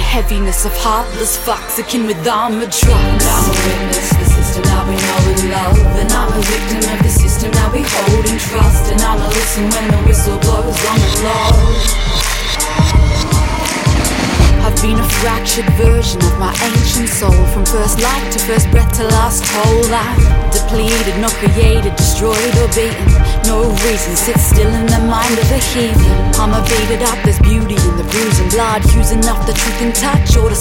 heaviness of heartless fucks akin with armored trucks. I'm a witness, the system now we know and love, and I'm a victim of the system now we hold in trust, and I'll listen when the whistle blows on the low. I've been a fractured version of my ancient soul, from first light to first breath to last toll. I'm depleted, not created, destroyed or beaten. No reason sits still in the mind of a heathen. I'm a beat it up, there's beauty in the bruise and blood, hues enough the truth can touch or to